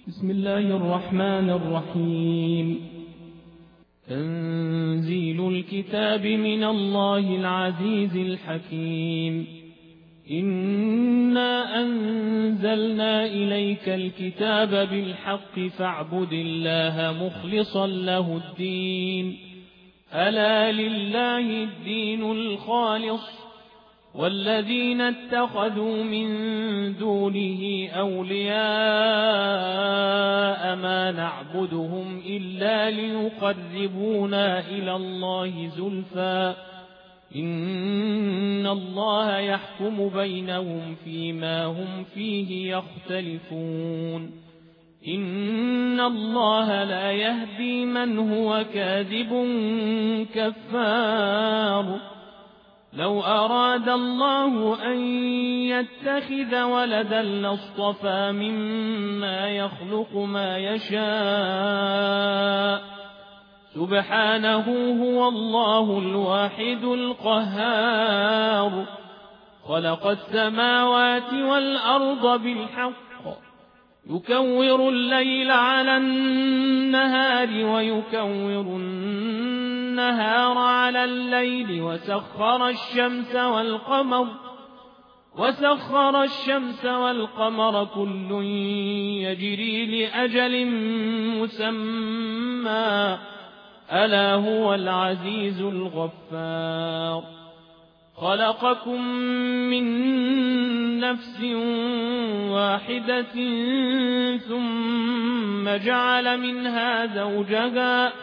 بسم الله الرحمن الرحيم. تنزيل الكتاب من الله العزيز الحكيم. إنا أنزلنا إليك الكتاب بالحق فاعبد الله مخلصا له الدين. ألا لله الدين الخالص، والذين اتخذوا من دونه أولياء ما نعبدهم إلا ليقربونا إلى الله زلفى إن الله يحكم بينهم فيما هم فيه يختلفون. إن الله لا يهدي من هو كاذب كفار. لو أراد الله أن يتخذ ولدا لاصطفى مما يخلق ما يشاء، سبحانه هو الله الواحد القهار. خلق السماوات والأرض بالحق، يكور الليل على النهار ويكور النهار على الليل، وسخر الشمس والقمر كل يجري لأجل مسمى، ألا هو العزيز الغفار. خلقكم من نفس واحدة ثم جعل منها زوجها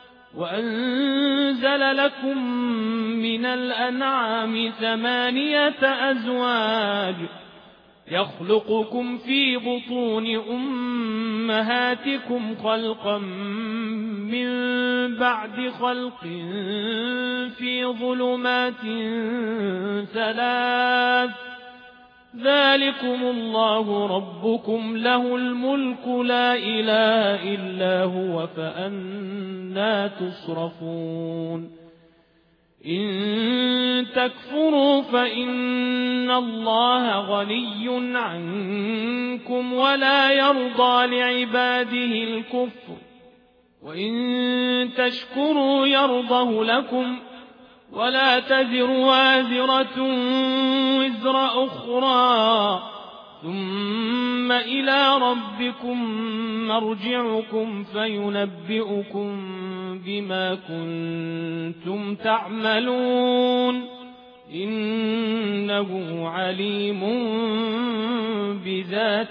وأنزل لكم من الأنعام 8 أزواج، يخلقكم في بطون أمهاتكم خلقا من بعد خلق في ظلمات 3، ذلكم الله ربكم له الملك لا إله إلا هو فأنى تصرفون. إن تكفروا فإن الله غني عنكم ولا يرضى لعباده الكفر، وإن تشكروا يرضه لكم، ولا تزر وازرة وزر أخرى، ثم إلى ربكم مرجعكم فينبئكم بما كنتم تعملون، إنه عليم بذات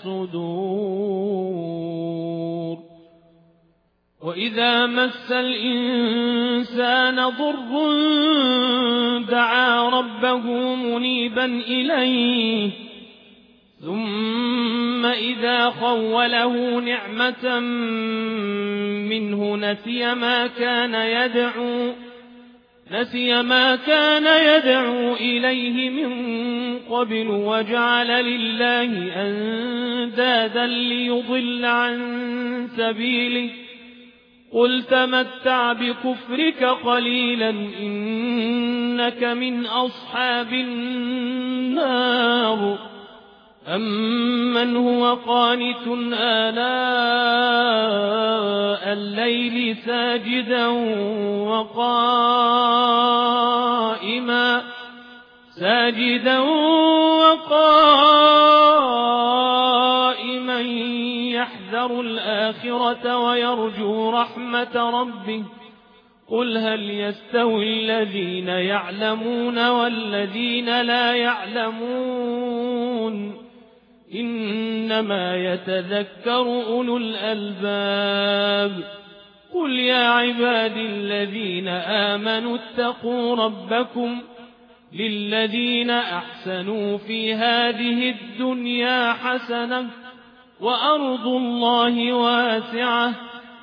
الصدور. وإذا مس الإنسان ضر دعا ربه منيبا إليه، ثم إذا خوله نعمة منه نسي ما كان يدعو إليه من قبل وجعل لله أندادا ليضل عن سبيله. قل تمتع بكفرك قليلا إنك من أصحاب النار. أمن هو قانت آلاء الليل ساجدا وقائما يحذر الآخرة ويرجو رحمة ربه. قل هل يستوي الذين يعلمون والذين لا يعلمون؟ إنما يتذكر أولو الألباب. قل يا عبادي الذين آمنوا اتقوا ربكم للذين أحسنوا في هذه الدنيا حسنة وأرض الله واسعة،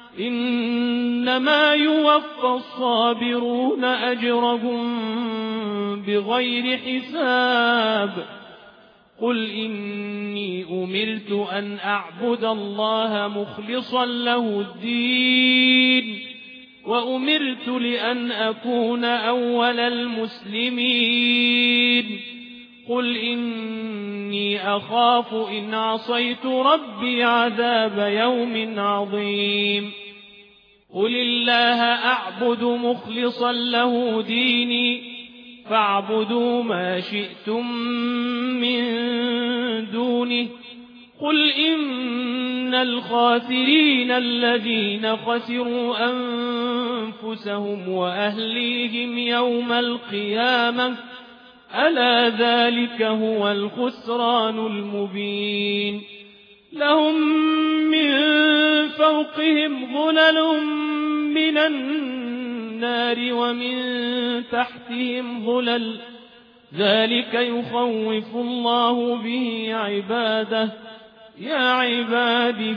إنما يوفى الصابرون أجرهم بغير حساب. قل إني أمرت أن أعبد الله مخلصا له الدين، وأمرت لأن أكون أول المسلمين. قل إني أخاف إن عصيت ربي عذاب يوم عظيم قل الله أعبد مخلصا له ديني فاعبدوا ما شئتم من دونه قل إن الخاسرين الذين خسروا أنفسهم وأهليهم يوم القيامة ألا ذلك هو الخسران المبين لهم من فوقهم ظلل من النار ومن تحتهم ظلل ذلك يخوف الله به عباده يا عباد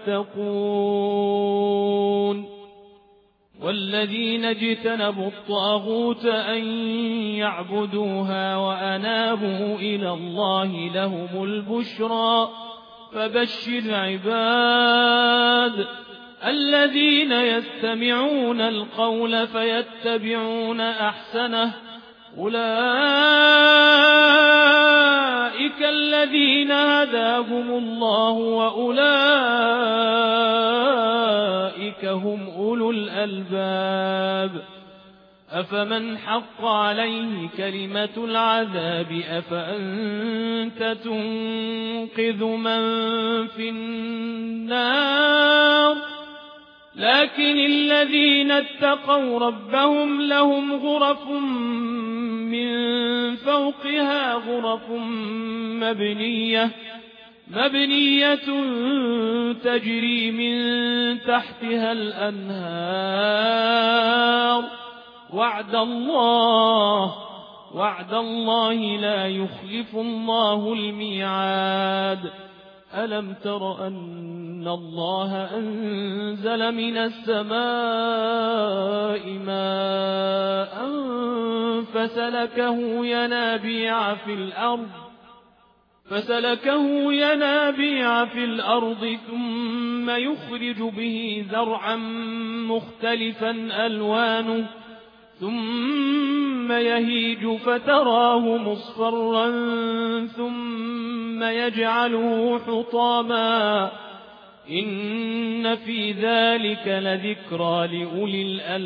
فاتقون والذين اجتنبوا الطاغوت أن يعبدوها وأنابوا إلى الله لهم البشرى فبشر عباد الذين يستمعون القول فيتبعون أحسنه أولئك الذين هداهم الله وأولئك هم أولو الألباب أفمن حق عليه كلمة العذاب أفأنت تنقذ من في النار لكن الذين اتقوا ربهم لهم غرف من فوقها غرف مبنية تجري من تحتها الأنهار وعد الله لا يخلف الله الميعاد ألم تر أن الله أنزل من السماء ماء فسلكه ينابيع في الأرض ثم يخرج به زرعا مختلفا ألوانه ثم يهيج فتراه مصفرا ثم يجعله حطاما إن في ذلك لذكرى لأولي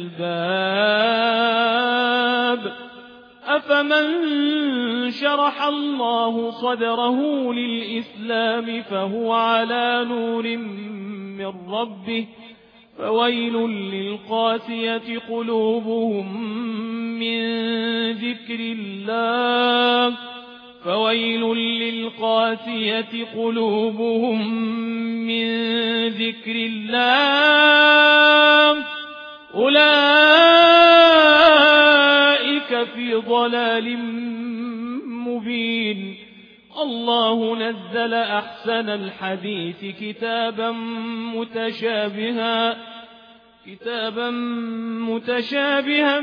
الألباب أفمن شرح الله صدره للإسلام فهو على نور من ربه فويل للقاسية قلوبهم من ذكر الله أولئك في ضلال مبين الله نزل أحسن الحديث كتابا متشابها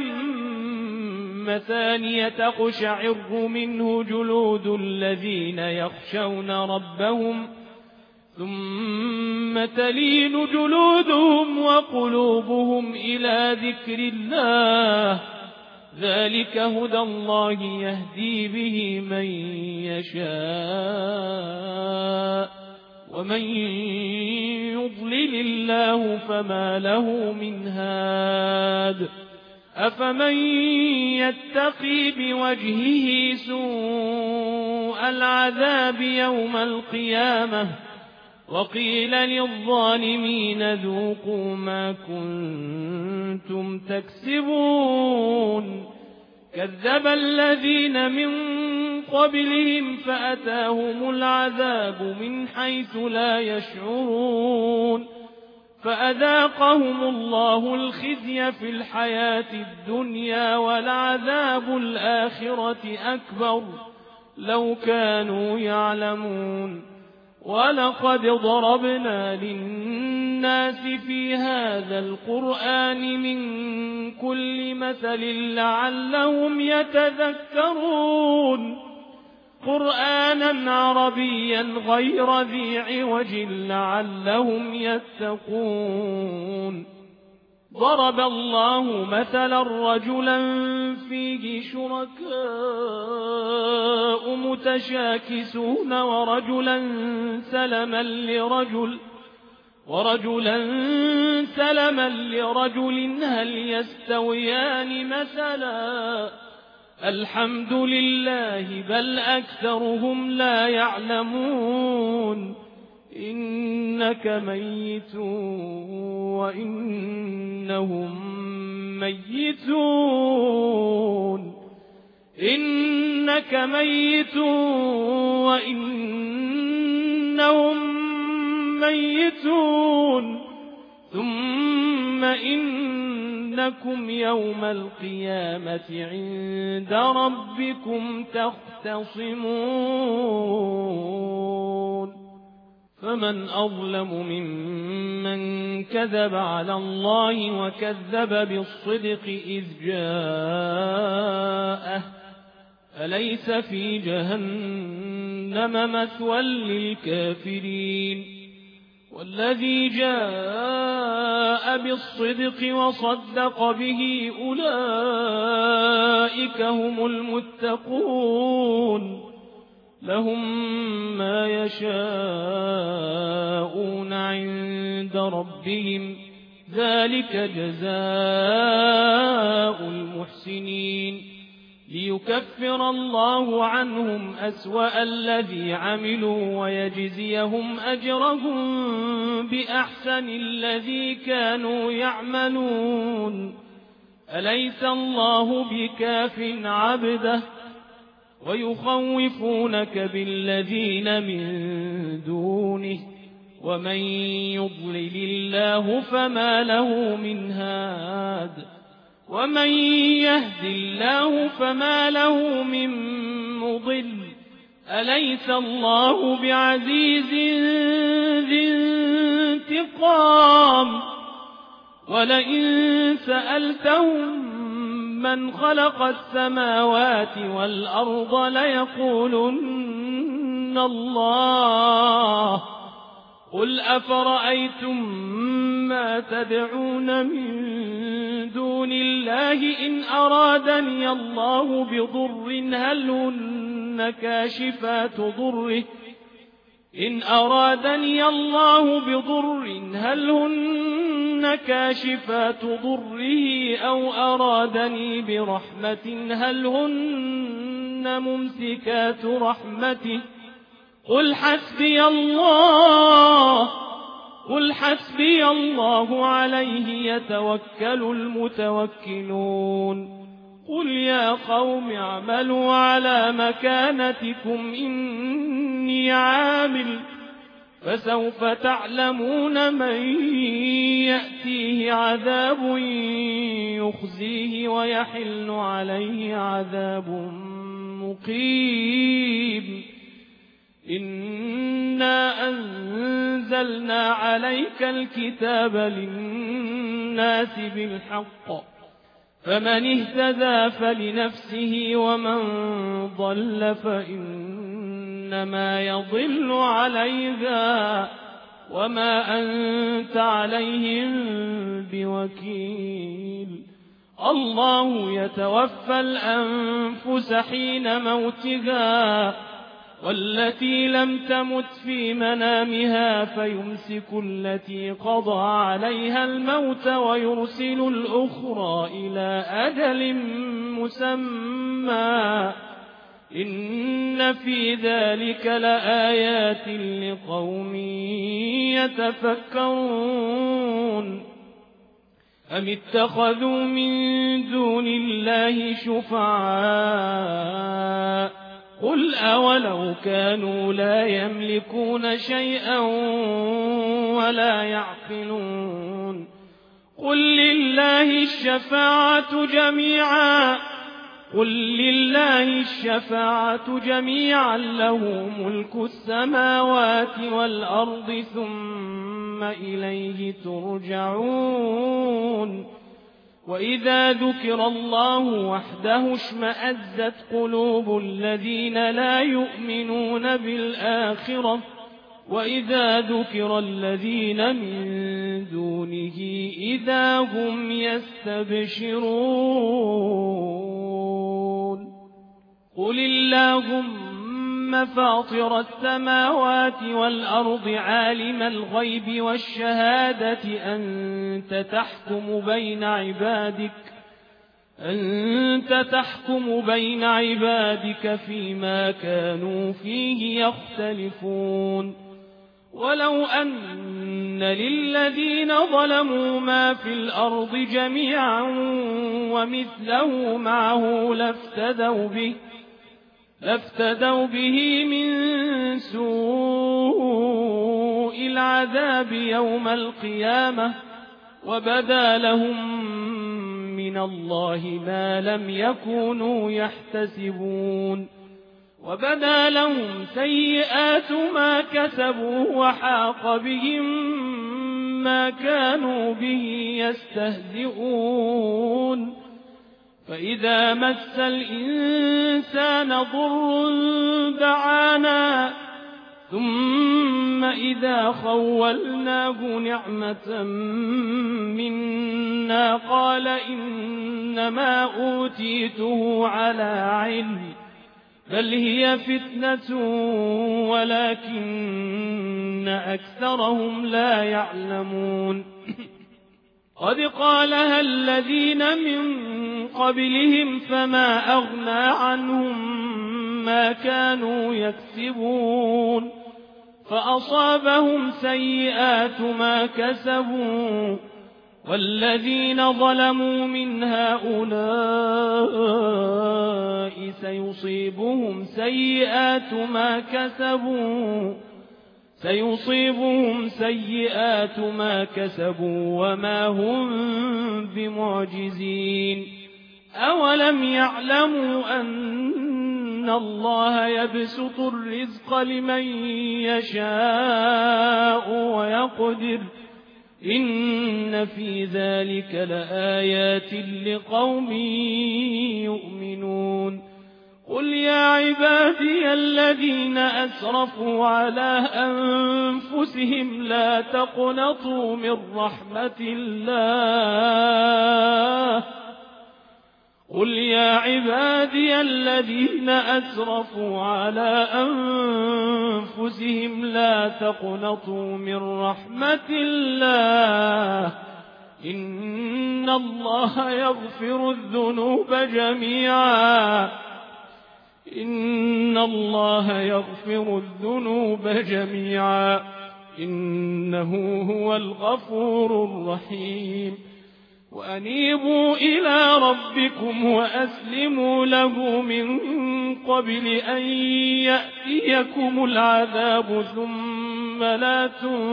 مثانية تقشعر منه جلود الذين يخشون ربهم ثم تلين جلودهم وقلوبهم إلى ذكر الله ذلك هدى الله يهدي به من يشاء ومن يضلل الله فما له من هاد أفمن يتقي بوجهه سوء العذاب يوم القيامة وقيل للظالمين ذوقوا ما كنتم تكسبون كذب الذين من قبلهم فأتاهم العذاب من حيث لا يشعرون فأذاقهم الله الخزي في الحياة الدنيا ولعذاب الآخرة أكبر لو كانوا يعلمون ولقد ضربنا للناس في هذا القرآن من كل مثل لعلهم يتذكرون قرآنا عربيا غير ذي عوج لعلهم يتقون ضرب الله مثلا رجلا فيه شركاء متشاكسون ورجلا سلما لرجل هل يستويان مثلا الحمد لله بل أكثرهم لا يعلمون إنك ميت وإنهم ميتون إنك ميت وإنهم ميتون ثم إنكم يوم القيامة عند ربكم تختصمون فمن أظلم ممن كذب على الله وكذب بالصدق إذ جاءه أليس في جهنم مثوى للكافرين والذي جاء بالصدق وصدق به أولئك هم المتقون لهم ما يشاءون عند ربهم ذلك جزاء المحسنين ليكفر الله عنهم أسوأ الذي عملوا ويجزيهم أجرهم بأحسن الذي كانوا يعملون أليس الله بكاف عبده ويخوفونك بالذين من دونه ومن يضلل الله فما له من هاد ومن يهد الله فما له من مضل أليس الله بعزيز ذي انتقام ولئن سألتهم من خلق السماوات والأرض ليقولن الله قل أفرأيتم ما تدعون من دون الله إن أرادني الله بضر هل هن كاشفات ضره أو أرادني برحمة هل هن ممسكات رحمته قل حسبي الله عليه يتوكل المتوكلون قل يا قوم اعملوا على مكانتكم إني عامل فسوف تعلمون من يأتيه عذاب يخزيه ويحل عليه عذاب مقيم إنا أنزلنا عليك الكتاب للناس بالحق فمن اهتدى فلنفسه ومن ضل فإنما يضل عليها وما أنت عليهم بوكيل الله يتوفى الأنفس حين موتها والتي لم تمت في منامها فيمسك التي قضى عليها الموت ويرسل الأخرى إلى أجل مسمى إن في ذلك لآيات لقوم يتفكرون أم اتخذوا من دون الله شفعاء قل أولو كانوا لا يملكون شيئا ولا يعقلون قل لله الشفاعة جميعا له ملك السماوات والأرض ثم إليه ترجعون وإذا ذكر الله وحده اشمأزت قلوب الذين لا يؤمنون بالآخرة وإذا ذكر الذين من دونه إذا هم يستبشرون قل اللهم فاطر السماوات والأرض عالم الغيب والشهادة أنت تحكم بين عبادك فيما كانوا فيه يختلفون ولو أن للذين ظلموا ما في الأرض جميعا ومثله معه لافتدوا به من سوء العذاب يوم القيامة وبدا لهم من الله ما لم يكونوا يحتسبون وبدا لهم سيئات ما كسبوا وحاق بهم ما كانوا به يستهزئون فإذا مس الإنسان ضر دعانا ثم إذا خولناه نعمة منا قال إنما أوتيته على علم بل هي فتنة ولكن أكثرهم لا يعلمون قد قالها الذين من قبلهم فما أغنى عنهم ما كانوا يكسبون فأصابهم سيئات ما كسبوا والذين ظلموا من هؤلاء سيصيبهم سيئات ما كسبوا وما هم بمعجزين أولم يعلموا أن الله يبسط الرزق لمن يشاء ويقدر إن في ذلك لآيات لقوم يؤمنون قل يا عبادي الذين أسرفوا على أنفسهم لا تقنطوا من رحمة الله قل يا عبادي الذين أسرفوا على أنفسهم لا تقنطوا من رحمة الله إن الله يغفر الذنوب جميعا إنه هو الغفور الرحيم وأنيبوا إلى ربكم وأسلموا له من قبل أن يأتيكم العذاب ثم لا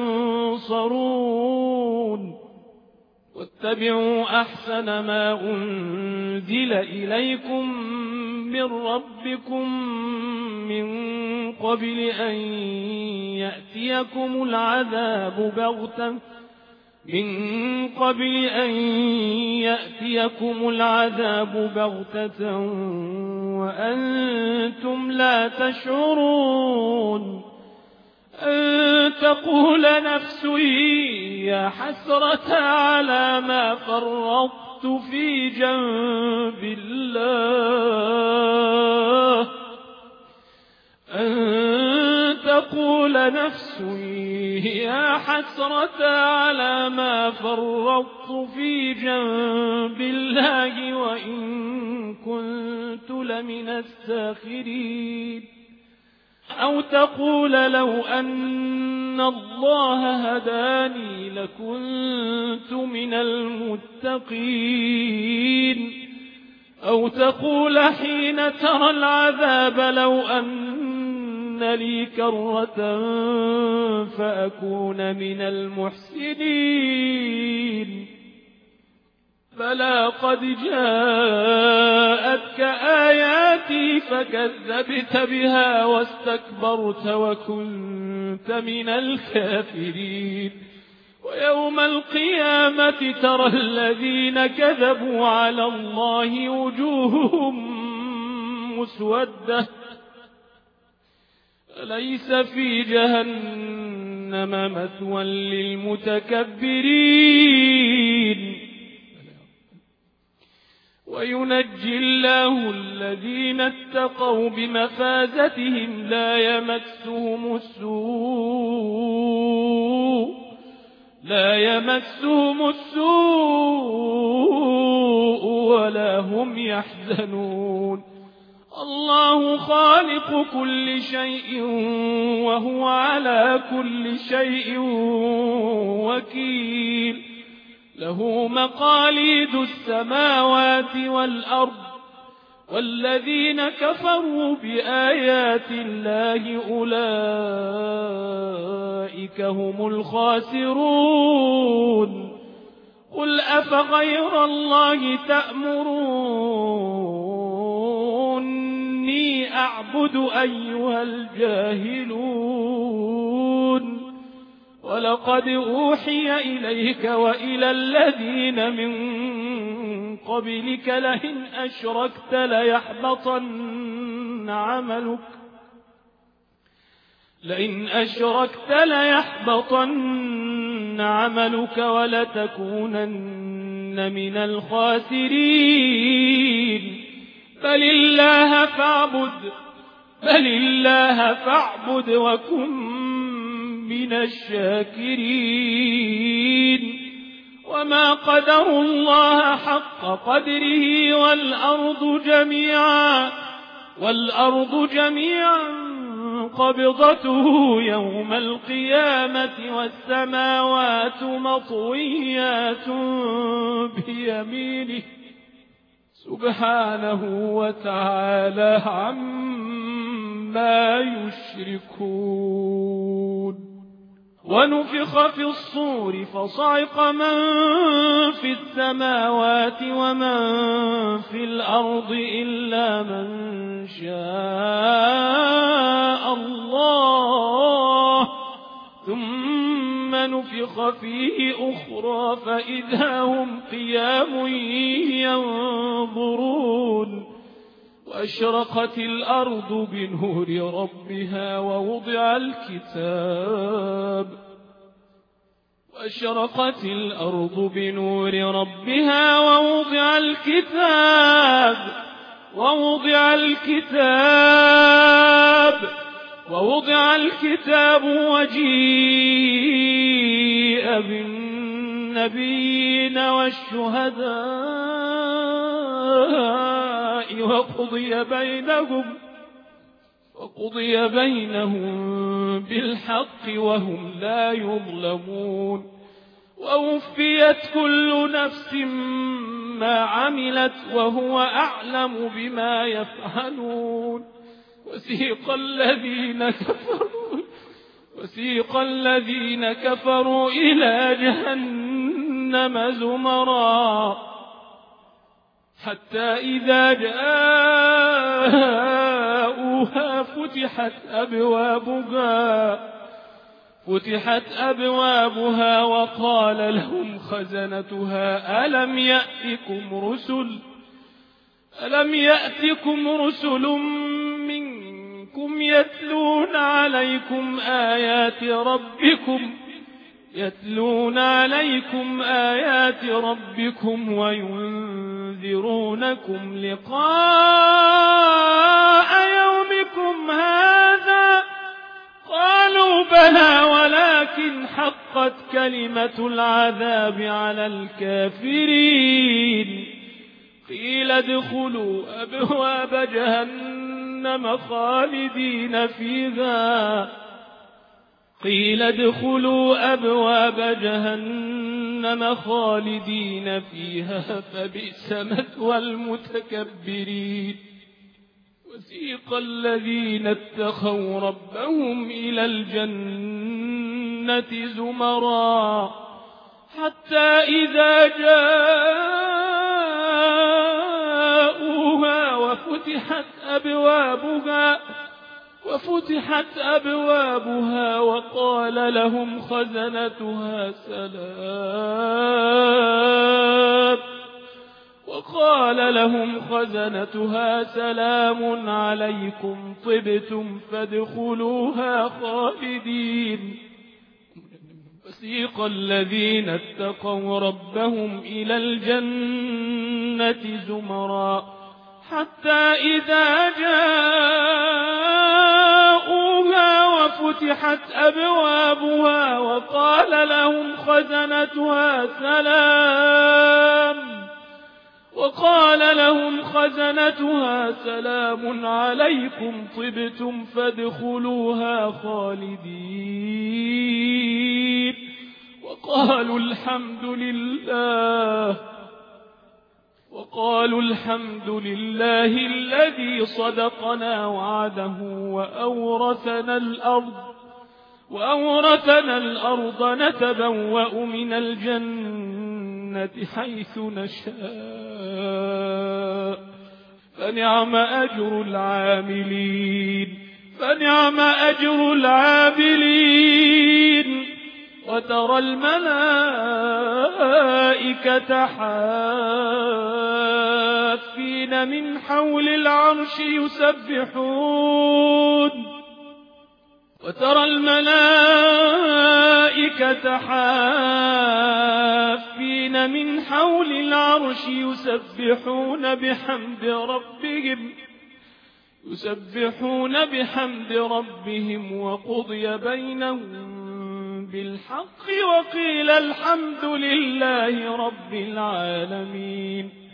تنصرون واتبعوا أحسن ما أنزل إليكم من ربكم من قبل أن يأتيكم العذاب بغتة وأنتم لا تشعرون أن تقول نفس يا حسرة على ما فرطت في جنب الله تقول نفس يا حسرة على ما فرطت في جنب الله وإن كنت لمن الساخرين أو تقول لو أن الله هداني لكنت من المتقين أو تقول حين ترى العذاب لو أن لي كرة فأكون من المحسنين بلى قد جاءتك آياتي فكذبت بها واستكبرت وكنت من الكافرين ويوم القيامة ترى الذين كذبوا على الله وجوههم مسودة أليس في جهنم مثوى للمتكبرين وينجي الله الذين اتقوا بمفازتهم لا يمسهم السوء ولا هم يحزنون الله خالق كل شيء وهو على كل شيء وكيل له مقاليد السماوات والأرض والذين كفروا بآيات الله أولئك هم الخاسرون قل أفغير الله تأمروني أعبد أيها الجاهلون ولقد أوحي إليك وإلى الذين من قبلك لئن أشركت ليحبطن عملك ولتكونن من الخاسرين بل الله فاعبد وكن من الشاكرين وما قدروا الله حق قدره والأرض جميعا قبضته يوم القيامة والسماوات مطويات بيمينه سبحانه وتعالى عما يشركون ونفخ في الصور فصعق من في السماوات ومن في الأرض إلا من شاء الله ثم نفخ فيه أخرى فإذا هم قيام ينظرون وأشرقت الأرض بنور ربها ووضع الكتاب وجيء بالنبيين والشهداء وقضي بينهم بالحق وهم لا يظلمون ووفيت كل نفس ما عملت وهو أعلم بما يفعلون وسيق الذين كفروا إلى جهنم زمرا حتى إذا جاءوها فتحت أبوابها وقال لهم خزنتها ألم يأتكم رسل منكم يتلون عليكم آيات ربكم وينذرونكم لقاء يومكم هذا قالوا بلى ولكن حقت كلمة العذاب على الكافرين قيل ادخلوا أبواب جهنم خالدين فيها فبئس مثوى المتكبرين وسيق الذين اتقوا ربهم إلى الجنة زمرا حتى إذا جاءوها وفتحت أبوابها وقال لهم خزنتها وقال لهم خزنتها سلام عليكم طبتم فادخلوها خالدين وسيق الذين اتقوا ربهم إلى الجنة زمرا حتى إذا جاءوها وفتحت أبوابها وقال لهم خزنتها سلام عليكم طبتم فادخلوها خالدين وقالوا الحمد لله الذي صدقنا وعده وأورثنا الأرض نتبوأ من الجنة حيث نشاء فنعم أجر العاملين وترى الملائكة حافين من حول العرش يسبحون بحمد ربهم وقضي بينهم بالحق وقيل الحمد لله رب العالمين